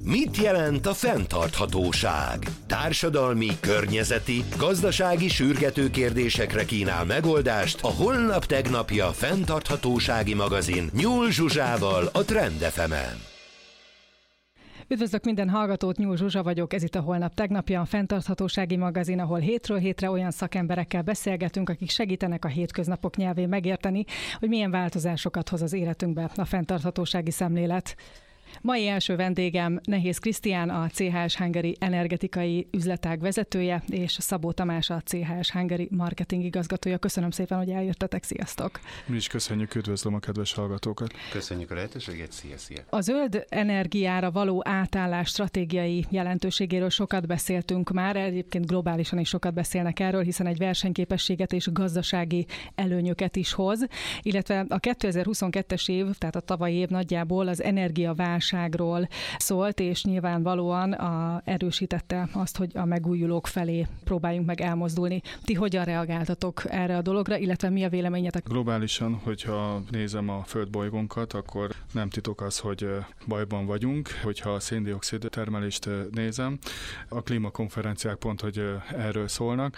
Mit jelent a fenntarthatóság? Társadalmi, környezeti, gazdasági sürgető kérdésekre kínál megoldást a Holnap Tegnapja fenntarthatósági magazin Nyúl Zsuzsával a Trend FM-en. Üdvözlök minden hallgatót, Nyúl Zsuzsa vagyok, ez itt a Holnap Tegnapja, a fenntarthatósági magazin, ahol hétről hétre olyan szakemberekkel beszélgetünk, akik segítenek a hétköznapok nyelvén megérteni, hogy milyen változásokat hoz az életünkbe a fenntarthatósági szemlélet. Mai első vendégem Nehéz Krisztián, a CHS Hungary energetikai üzletág vezetője, és Szabó Tamás, a CHS Hungary marketing igazgatója. Köszönöm szépen, hogy eljöttetek, sziasztok! Mi is köszönjük, üdvözlöm a kedves hallgatókat! Köszönjük a lehetőséget, szia! A zöld energiára való átállás stratégiai jelentőségéről sokat beszéltünk már, egyébként globálisan is sokat beszélnek erről, hiszen egy versenyképességet és gazdasági előnyöket is hoz, illetve a 2022-es év, tehát a tavalyi év nagyjából az energiaválságról szólt, és nyilvánvalóan erősítette azt, hogy a megújulók felé próbáljunk meg elmozdulni. Ti hogyan reagáltatok erre a dologra, illetve mi a véleményetek? Globálisan, hogyha nézem a földbolygónkat, akkor nem titok az, hogy bajban vagyunk. Hogyha a szén-dioxid termelést nézem, a klímakonferenciák pont, hogy erről szólnak,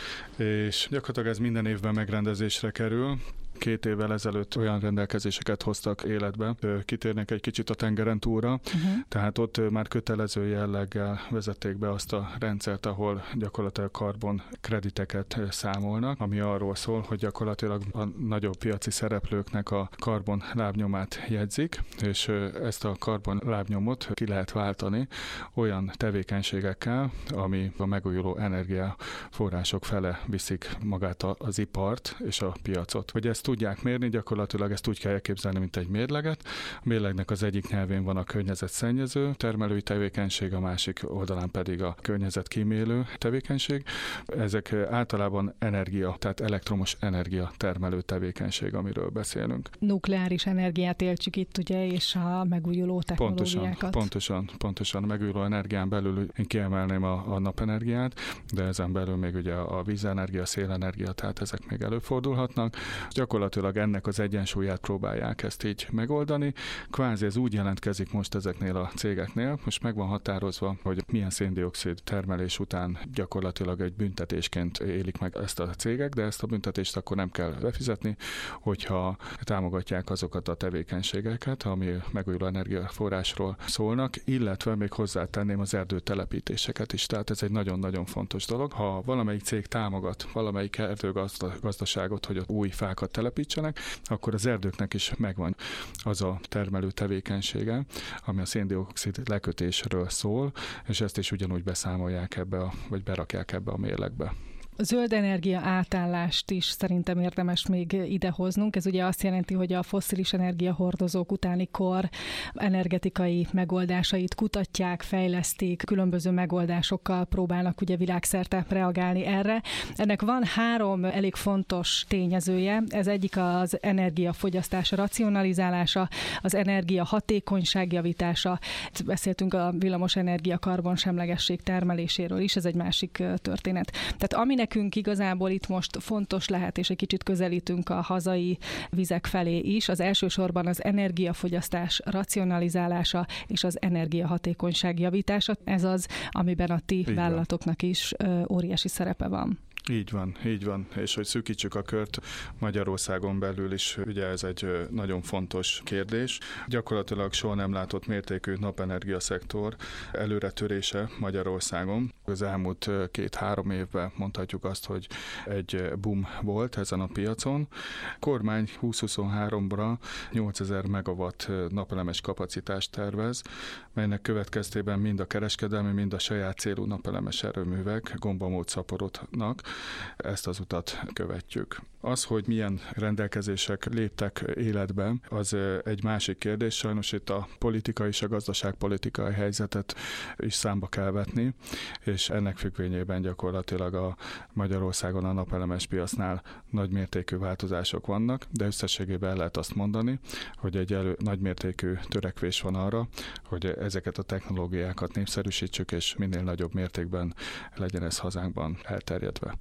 és gyakorlatilag ez minden évben megrendezésre kerül. 2 évvel ezelőtt olyan rendelkezéseket hoztak életbe, kitérnek egy kicsit a tengeren túlra, tehát ott már kötelező jelleggel vezették be azt a rendszert, ahol gyakorlatilag karbonkrediteket számolnak, ami arról szól, hogy gyakorlatilag a nagyobb piaci szereplőknek a karbon lábnyomát jegyzik, és ezt a karbon lábnyomot ki lehet váltani olyan tevékenységekkel, ami a megújuló energiaforrások fele viszik magát az ipart és a piacot. Hogy ezt tudják mérni, gyakorlatilag ezt úgy kell elképzelni, mint egy mérleget. A mérlegnek az egyik nyelvén van a környezetszennyező termelői tevékenység, a másik oldalán pedig a környezetkímélő tevékenység. Ezek általában energia, tehát elektromos energia termelő tevékenység, amiről beszélünk. Nukleáris energiát éltsük itt, ugye, és a megújuló technológiákat. Pontosan. A megújuló energián belül én kiemelném a napenergiát, de ezen belül még ugye a vízenergia, szélenergia, tehát ezek még előfordulhatnak. Gyakorlatilag ennek az egyensúlyát próbálják ezt így megoldani. Kvázi ez úgy jelentkezik most ezeknél a cégeknél, most meg van határozva, hogy milyen szén-dioxid termelés után gyakorlatilag egy büntetésként élik meg ezt a cégek, de ezt a büntetést akkor nem kell befizetni, hogyha támogatják azokat a tevékenységeket, ami megújuló energiaforrásról szólnak, illetve még hozzátenném az erdőtelepítéseket is. Tehát ez egy nagyon-nagyon fontos dolog. Ha valamelyik cég támogat valamelyik erdőgazdaságot, hogy új fákat telepítsenek, akkor az erdőknek is megvan az a termelő tevékenysége, ami a szén-dioxid lekötésről szól, és ezt is ugyanúgy beszámolják vagy berakják ebbe a mérlegbe. A zöld energia átállást is szerintem érdemes még idehoznunk. Ez ugye azt jelenti, hogy a fosszilis energiahordozók utáni kor energetikai megoldásait kutatják, fejlesztik, különböző megoldásokkal próbálnak ugye világszerte reagálni erre. Ennek van 3 elég fontos tényezője. Ez egyik az energiafogyasztás racionalizálása, az energia hatékonyság javítása. Beszéltünk a villamosenergia karbonsemlegesség termeléséről is, ez egy másik történet. Tehát ami nekünk igazából itt most fontos lehet, és egy kicsit közelítünk a hazai vizek felé is, az elsősorban az energiafogyasztás racionalizálása és az energiahatékonyság javítása. Ez az, amiben a ti vállalatoknak is óriási szerepe van. Így van, és hogy szűkítsük a kört, Magyarországon belül is ugye ez egy nagyon fontos kérdés. Gyakorlatilag soha nem látott mértékű napenergia szektor előretörése Magyarországon. Az elmúlt 2-3 évben mondhatjuk azt, hogy egy boom volt ezen a piacon. A kormány 2023-ra 8000 megawatt napelemes kapacitást tervez, melynek következtében mind a kereskedelmi, mind a saját célú napelemes erőművek gombamód szaporodnak. Ezt az utat követjük. Az, hogy milyen rendelkezések léptek életbe, az egy másik kérdés. Sajnos itt a politika és a gazdaságpolitikai helyzetet is számba kell vetni, és ennek függvényében gyakorlatilag a Magyarországon a napelemes piacnál nagymértékű változások vannak, de összességében el lehet azt mondani, hogy egy nagymértékű törekvés van arra, hogy ezeket a technológiákat népszerűsítsük, és minél nagyobb mértékben legyen ez hazánkban elterjedve.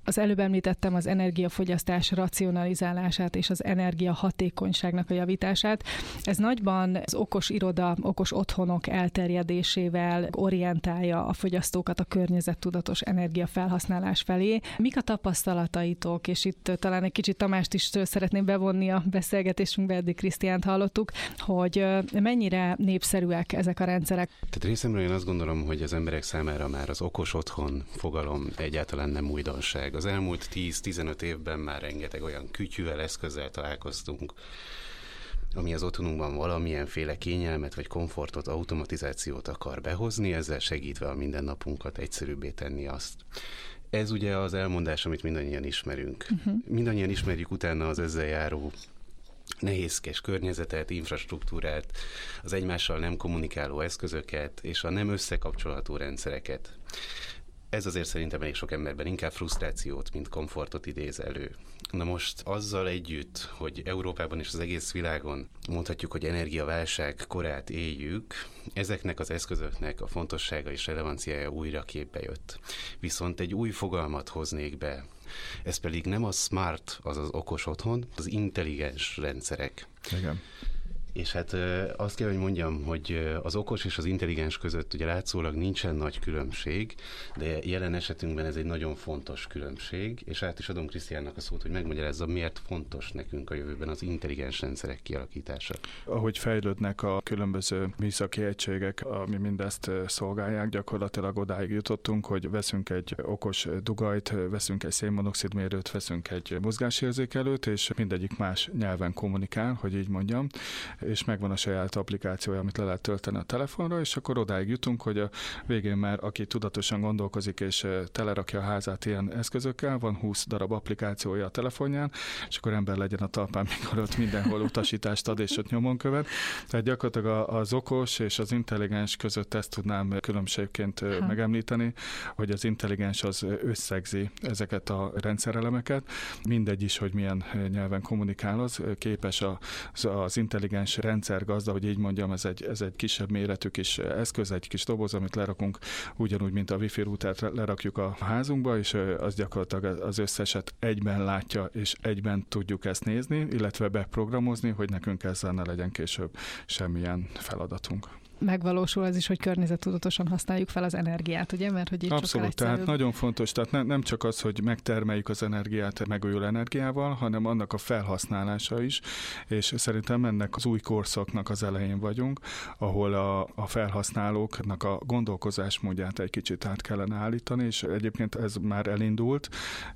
Az előbb említettem az energiafogyasztás racionalizálását és az energiahatékonyságnak a javítását. Ez nagyban az okos iroda, okos otthonok elterjedésével orientálja a fogyasztókat a környezettudatos energiafelhasználás felé. Mik a tapasztalataitok, és itt talán egy kicsit Tamást is szeretném bevonni a beszélgetésünkbe, eddig Krisztiánt hallottuk, hogy mennyire népszerűek ezek a rendszerek? Tehát részemről én azt gondolom, hogy az emberek számára már az okos otthon fogalom egyáltalán nem újdonság. Az elmúlt 10-15 évben már rengeteg olyan kütyűvel, eszközzel találkoztunk, ami az otthonunkban valamilyenféle kényelmet vagy komfortot, automatizációt akar behozni, ezzel segítve a mindennapunkat egyszerűbbé tenni azt. Ez ugye az elmondás, amit mindannyian ismerünk. Mindannyian ismerjük utána az ezzel járó nehézkes környezetet, infrastruktúrát, az egymással nem kommunikáló eszközöket és a nem összekapcsolható rendszereket. Ez azért szerintem elég sok emberben inkább frusztrációt, mint komfortot idéz elő. Na most azzal együtt, hogy Európában és az egész világon mondhatjuk, hogy energiaválság korát éljük, ezeknek az eszközöknek a fontossága és relevanciája újra képbe jött. Viszont egy új fogalmat hoznék be, ez pedig nem a smart, azaz okos otthon, az intelligens rendszerek. Igen. És hát azt kell, hogy mondjam, hogy az okos és az intelligens között ugye látszólag nincsen nagy különbség, de jelen esetünkben ez egy nagyon fontos különbség, és át is adom Krisztiánnak a szót, hogy megmagyarázza, miért fontos nekünk a jövőben az intelligens rendszerek kialakítása. Ahogy fejlődnek a különböző műszaki egységek, ami mindezt szolgálják, gyakorlatilag odáig jutottunk, hogy veszünk egy okos dugajt, veszünk egy szénmonoxidmérőt, veszünk egy mozgásérzékelőt, és mindegyik más nyelven kommunikál, hogy így mondjam, és megvan a saját applikációja, amit le lehet tölteni a telefonra, és akkor odáig jutunk, hogy a végén már aki tudatosan gondolkozik és telerakja a házát ilyen eszközökkel, van 20 darab applikációja a telefonján, és akkor ember legyen a talpán, mikor ott mindenhol utasítást ad, és ott nyomon követ. Tehát gyakorlatilag az okos és az intelligens között ezt tudnám különbségként megemlíteni, hogy az intelligens az összegzi ezeket a rendszerelemeket, mindegy is, hogy milyen nyelven kommunikál, az képes az intelligens rendszergazda, hogy így mondjam, ez egy kisebb méretű kis eszköz, egy kis doboz, amit lerakunk ugyanúgy, mint a wifi rútert lerakjuk a házunkba, és az gyakorlatilag az összeset egyben látja, és egyben tudjuk ezt nézni, illetve beprogramozni, hogy nekünk ezzel ne legyen később semmilyen feladatunk. Megvalósul az is, hogy környezettudatosan használjuk fel az energiát, ugye? Mert hogy így abszolút, tehát nagyon fontos, tehát nem csak az, hogy megtermeljük az energiát megújuló energiával, hanem annak a felhasználása is, és szerintem ennek az új korszaknak az elején vagyunk, ahol a felhasználóknak a gondolkozásmódját egy kicsit át kellene állítani, és egyébként ez már elindult.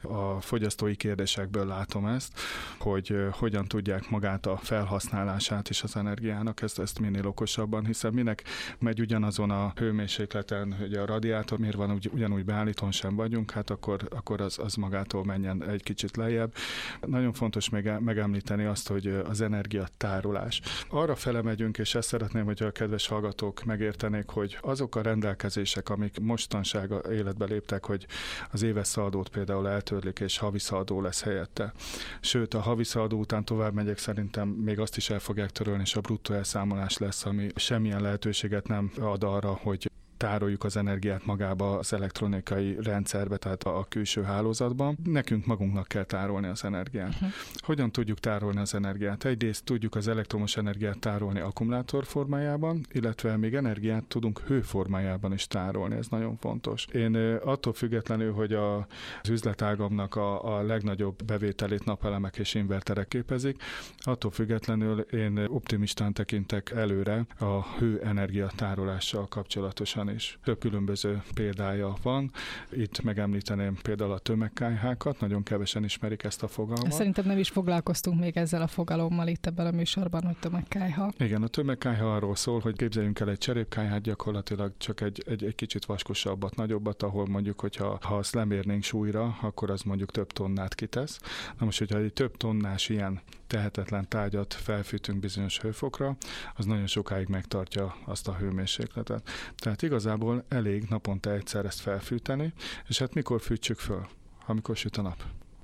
A fogyasztói kérdésekből látom ezt, hogy hogyan tudják magát a felhasználását is az energiának, ezt minél okosabban, hiszen minek megy ugyanazon a hőmérsékleten, hogy a radiátor miért van ugyanúgy beállítón sem vagyunk, hát akkor az magától menjen egy kicsit lejjebb. Nagyon fontos még megemlíteni azt, hogy az energiatárolás. Arra fele megyünk, és ezt szeretném, hogy a kedves hallgatók megértenék, hogy azok a rendelkezések, amik mostanság életbe léptek, hogy az éves szaldót például eltörlik, és havi szaldó lesz helyette. Sőt, a havi szaldó után tovább megyek, szerintem még azt is el fogják törölni, és a bruttó elszámolás lesz, ami semmilyen lehetőséget nem ad arra, hogy tároljuk az energiát magába az elektronikai rendszerbe, tehát a külső hálózatban. Nekünk magunknak kell tárolni az energiát. Hogyan tudjuk tárolni az energiát? Egyrészt tudjuk az elektromos energiát tárolni akkumulátor formájában, illetve még energiát tudunk hő formájában is tárolni, ez nagyon fontos. Én attól függetlenül, hogy az üzletágamnak a legnagyobb bevételét napelemek és inverterek képezik, attól függetlenül én optimistán tekintek előre a hőenergia tárolással kapcsolatosan is. Több különböző példája van. Itt megemlíteném például a tömegkályhákat, nagyon kevesen ismerik ezt a fogalmat. Szerintem nem is foglalkoztunk még ezzel a fogalommal itt ebben a műsorban, hogy tömegkályha. Igen, a tömegkályha arról szól, hogy képzeljünk el egy cserépkályhát, gyakorlatilag csak egy kicsit vaskosabbat, nagyobbat, ahol mondjuk, hogyha azt lemérnénk súlyra, akkor az mondjuk több tonnát kitesz. Na most, hogyha egy több tonnás ilyen tehetetlen tárgyat felfűtünk bizonyos hőfokra, az nagyon sokáig megtartja azt a hőmérsékletet. Tehát igazából elég naponta egyszer ezt felfűteni, és hát mikor fűtsük föl? Amikor süt a nap.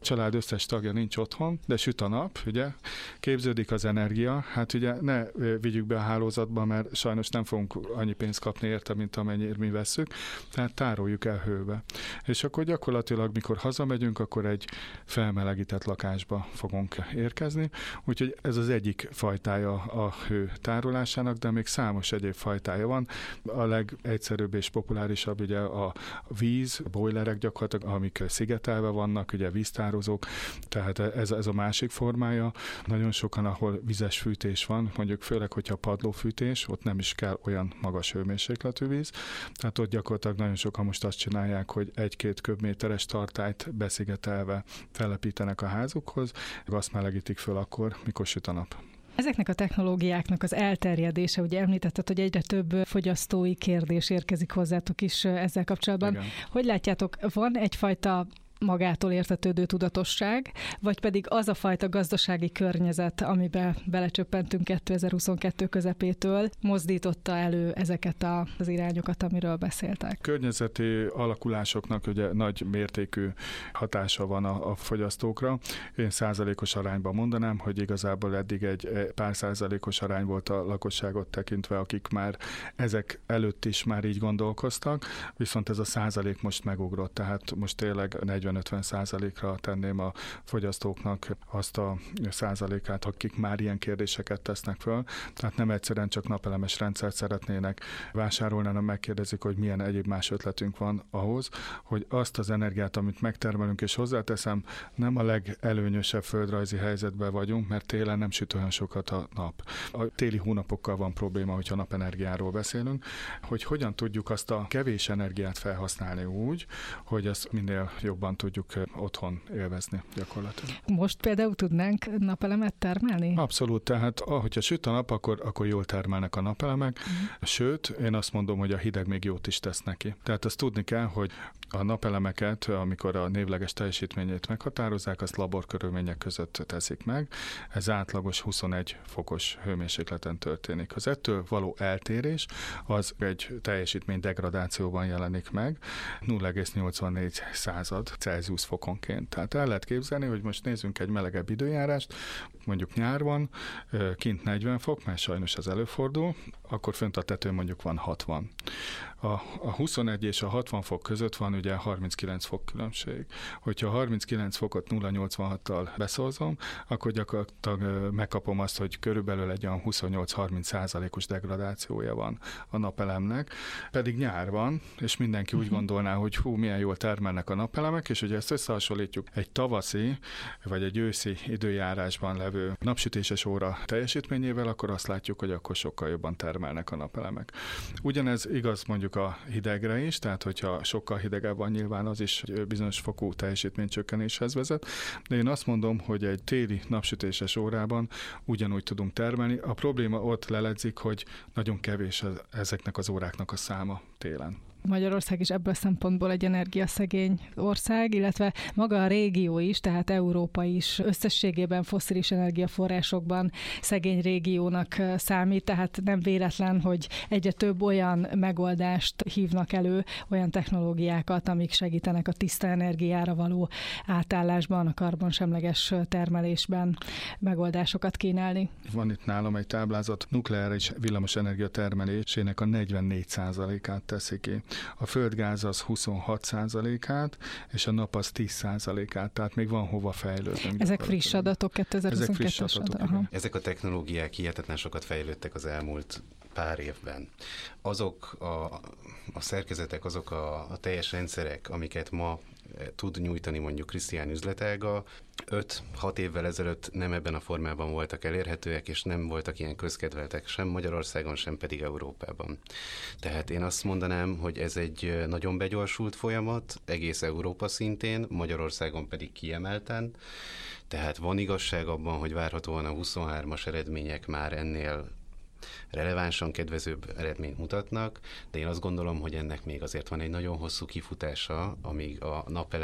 család összes tagja nincs otthon, de süt a nap, ugye, képződik az energia, hát ugye ne vigyük be a hálózatba, mert sajnos nem fogunk annyi pénzt kapni érte, mint amennyire mi vesszük, tehát tároljuk el hőbe. És akkor gyakorlatilag, mikor hazamegyünk, akkor egy felmelegített lakásba fogunk érkezni, úgyhogy ez az egyik fajtája a hő tárolásának, de még számos egyéb fajtája van. A legegyszerűbb és populárisabb ugye a víz, a bojlerek gyakorlatilag, amik szigetelve vannak, ugye víztározók, tehát ez a másik formája. Nagyon sokan, ahol vizes fűtés van, mondjuk főleg, hogyha padlófűtés, ott nem is kell olyan magas hőmérsékletű víz, tehát ott gyakorlatilag nagyon sokan most azt csinálják, hogy 1-2 köbméteres tartályt beszigetelve telepítenek a házukhoz, azt melegítik föl akkor, mikor süt a nap. Ezeknek a technológiáknak az elterjedése, ugye említetted, hogy egyre több fogyasztói kérdés érkezik hozzátok is ezzel kapcsolatban. Igen. Hogy látjátok, van egyfajta magától értetődő tudatosság, vagy pedig az a fajta gazdasági környezet, amiben belecsöppentünk 2022 közepétől, mozdította elő ezeket az irányokat, amiről beszéltek? Környezeti alakulásoknak ugye nagy mértékű hatása van a fogyasztókra. Én százalékos arányban mondanám, hogy igazából eddig egy pár százalékos arány volt a lakosságot tekintve, akik már ezek előtt is már így gondolkoztak, viszont ez a százalék most megugrott, tehát most tényleg 40-50%-ra tenném a fogyasztóknak azt a százalékát, akik már ilyen kérdéseket tesznek föl. Tehát nem egyszerűen csak napelemes rendszert szeretnének vásárolni, hanem megkérdezik, hogy milyen egyéb más ötletünk van ahhoz, hogy azt az energiát, amit megtermelünk, és hozzáteszem, nem a legelőnyösebb földrajzi helyzetben vagyunk, mert télen nem süt olyan sokat a nap. A téli hónapokkal van probléma, hogyha napenergiáról beszélünk, hogy hogyan tudjuk azt a kevés energiát felhasználni úgy, hogy ezt minél jobban tudjuk otthon élvezni gyakorlatilag. Most például tudnánk napelemet termelni? Abszolút, tehát ahogyha süt a nap, akkor jól termelnek a napelemek, sőt, én azt mondom, hogy a hideg még jót is tesz neki. Tehát azt tudni kell, hogy a napelemeket, amikor a névleges teljesítményét meghatározzák, azt laborkörülmények között teszik meg. Ez átlagos 21 fokos hőmérsékleten történik. Az ettől való eltérés az egy teljesítmény degradációban jelenik meg, 0,84 Celsius fokonként. Tehát el lehet képzelni, hogy most nézzünk egy melegebb időjárást, mondjuk nyárban, kint 40 fok, mert sajnos ez előfordul, akkor fönt a tetőn mondjuk van 60. A 21 és a 60 fok között van ugye 39 fok különbség. Hogyha 39 fokot 0,86-tal beszorzom, akkor gyakorlatilag megkapom azt, hogy körülbelül egy olyan 28-30%-os degradációja van a napelemnek. Pedig nyár van, és mindenki úgy gondolná, hogy milyen jól termelnek a napelemek, és ugye ezt összehasonlítjuk egy tavaszi vagy egy őszi időjárásban levő napsütéses óra teljesítményével, akkor azt látjuk, hogy akkor sokkal jobban termelnek a napelemek. Ugyanez igaz mondjuk a hidegre is, tehát hogyha sokkal hidegebb van, nyilván az is bizonyos fokú teljesítménycsökkenéshez vezet, de én azt mondom, hogy egy téli napsütéses órában ugyanúgy tudunk termelni. A probléma ott leledzik, hogy nagyon kevés ezeknek az óráknak a száma télen. Magyarország is ebből a szempontból egy energiaszegény ország, illetve maga a régió is, tehát Európa is összességében fosszilis energiaforrásokban szegény régiónak számít, tehát nem véletlen, hogy egyre több olyan megoldást hívnak elő, olyan technológiákat, amik segítenek a tiszta energiára való átállásban, a karbonsemleges termelésben megoldásokat kínálni. Van itt nálam egy táblázat, nukleáris villamosenergia termelésének a 44%-át teszi ki. A földgáz az 26%-át, és a nap az 10%-át, tehát még van hova fejlődnünk. Ezek friss adatok, 2022-es adatok. Ezek a technológiák hihetetlen sokat fejlődtek az elmúlt pár évben. Azok a szerkezetek, azok a teljes rendszerek, amiket ma tud nyújtani mondjuk Krisztián üzletága, 5-6 évvel ezelőtt nem ebben a formában voltak elérhetőek, és nem voltak ilyen közkedveltek sem Magyarországon, sem pedig Európában. Tehát én azt mondanám, hogy ez egy nagyon begyorsult folyamat, egész Európa szintén, Magyarországon pedig kiemelten. Tehát van igazság abban, hogy várhatóan a 23-as eredmények már ennél relevánsan kedvezőbb eredményt mutatnak, de én azt gondolom, hogy ennek még azért van egy nagyon hosszú kifutása, amíg a napelem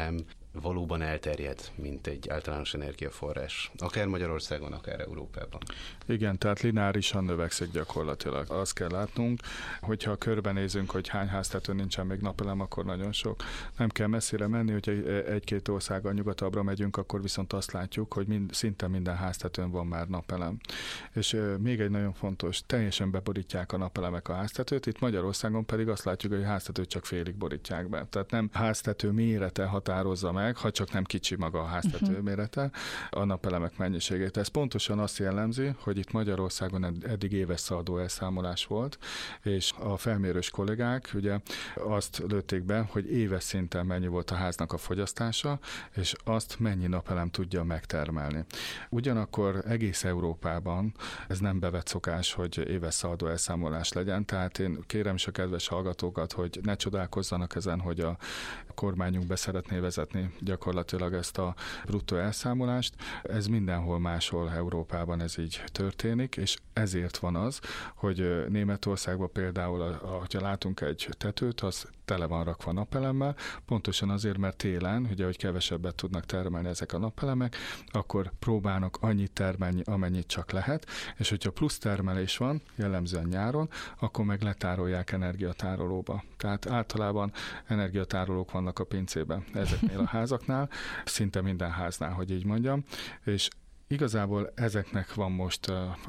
valóban elterjed, mint egy általános energiaforrás. Akár Magyarországon, akár Európában. Igen, tehát lineárisan növekszik gyakorlatilag. Azt kell látnunk, hogyha körbenézünk, hogy hány háztetőn nincsen még napelem, akkor nagyon sok. Nem kell messzire menni, hogyha egy-két országgal nyugatabbra megyünk, akkor viszont azt látjuk, hogy szinte minden háztetőn van már napelem. És még egy nagyon fontos, teljesen beborítják a napelemek a háztetőt, itt Magyarországon pedig azt látjuk, hogy a háztetőt csak félig borítják be. Tehát nem háztető mérete határozza meg, ha csak nem kicsi maga a háztető mérete, a napelemek mennyiségét. Ez pontosan azt jellemzi, hogy itt Magyarországon eddig éves szaldó elszámolás volt, és a felmérős kollégák ugye azt lőtték be, hogy éves szinten mennyi volt a háznak a fogyasztása, és azt mennyi napelem tudja megtermelni. Ugyanakkor egész Európában ez nem bevett szokás, hogy éves szaldó elszámolás legyen, tehát én kérem is a kedves hallgatókat, hogy ne csodálkozzanak ezen, hogy a kormányunk be szeretné vezetni gyakorlatilag ezt a bruttó elszámolást. Ez mindenhol máshol Európában ez így történik, és ezért van az, hogy Németországban például, ha látunk egy tetőt, az tele van rakva napelemmel, pontosan azért, mert télen, ugye, hogy kevesebbet tudnak termelni ezek a napelemek, akkor próbálnak annyit termelni, amennyit csak lehet, és hogyha plusz termelés van, jellemzően nyáron, akkor meg letárolják energiatárolóba. Tehát általában energiatárolók vannak a pincében ezeknél a házaknál, szinte minden háznál, hogy így mondjam, és igazából ezeknek van most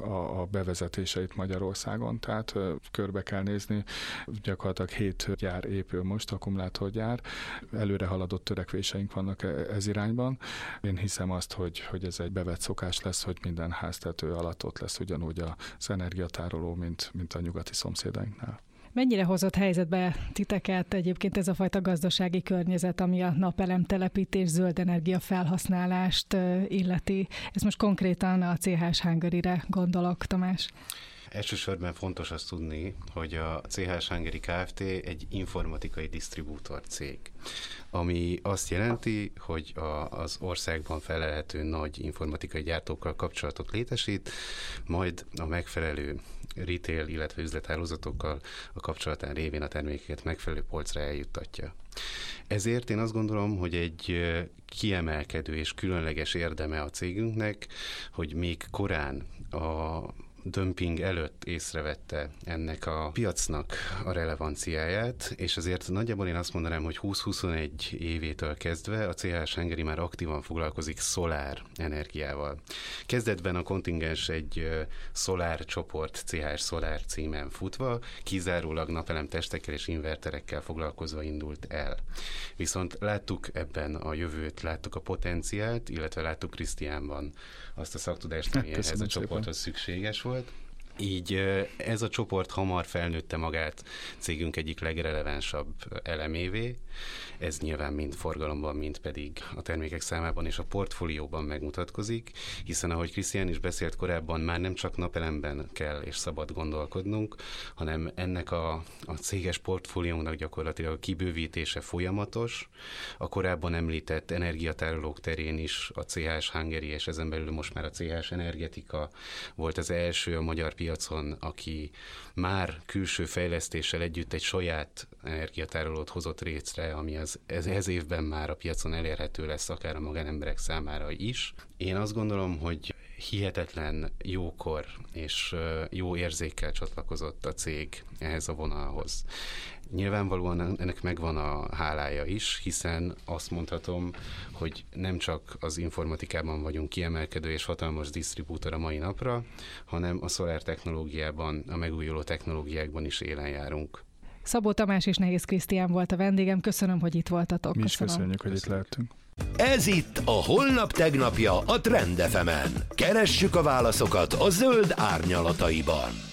a bevezetése itt Magyarországon, tehát körbe kell nézni, gyakorlatilag 7 gyár épül most, akkumulátorgyár, előre haladott törekvéseink vannak ez irányban. Én hiszem azt, hogy ez egy bevett szokás lesz, hogy minden háztető alatt ott lesz ugyanúgy az energiatároló, mint a nyugati szomszédainknál. Mennyire hozott helyzetbe titeket egyébként ez a fajta gazdasági környezet, ami a napelem telepítés, zöld energia felhasználást illeti? Ez most konkrétan a CHS Hungary-re gondolok, Tamás. Elsősorban fontos azt tudni, hogy a CHS Hungary Kft. Egy informatikai disztribútor cég, ami azt jelenti, hogy az országban felelhető nagy informatikai gyártókkal kapcsolatot létesít, majd a megfelelő retail, illetve üzlethálózatokkal a kapcsolatán révén a termékeket megfelelő polcra eljuttatja. Ezért én azt gondolom, hogy egy kiemelkedő és különleges érdeme a cégünknek, hogy még korán a dömping előtt észrevette ennek a piacnak a relevanciáját, és azért nagyjából én azt mondanám, hogy 20-21 évétől kezdve a CHS Hungary már aktívan foglalkozik szolár energiával. Kezdetben a kontingens egy szolár csoport, CHS Szolár címen futva, kizárólag napelemtestekkel és inverterekkel foglalkozva indult el. Viszont láttuk ebben a jövőt, láttuk a potenciált, illetve láttuk Krisztiánban azt a szaktudást, ami ehhez a csoporthoz szükséges volt. Így ez a csoport hamar felnőtte magát cégünk egyik legrelevánsabb elemévé. Ez nyilván mind forgalomban, mind pedig a termékek számában és a portfólióban megmutatkozik, hiszen ahogy Krisztián is beszélt korábban, már nem csak napelemben kell és szabad gondolkodnunk, hanem ennek a céges portfóliónak gyakorlatilag a kibővítése folyamatos. A korábban említett energiatárolók terén is a CHS Hungary és ezen belül most már a CHS Energetika volt az első a magyar piacon, aki már külső fejlesztéssel együtt egy saját energiatárolót hozott létre, ami ez évben már a piacon elérhető lesz akár a magánemberek számára is. Én azt gondolom, hogy hihetetlen jókor és jó érzékkel csatlakozott a cég ehhez a vonalhoz. Nyilvánvalóan ennek megvan a hálája is, hiszen azt mondhatom, hogy nem csak az informatikában vagyunk kiemelkedő és hatalmas disztribútor a mai napra, hanem a szolár technológiában, a megújuló technológiákban is élen járunk. Szabó Tamás és Nehéz Krisztián volt a vendégem. Köszönöm, hogy itt voltatok. Mi is köszönjük, hogy itt lehetünk. Ez itt a Holnap tegnapja a Trend FM-en. Keressük a válaszokat a zöld árnyalataiban.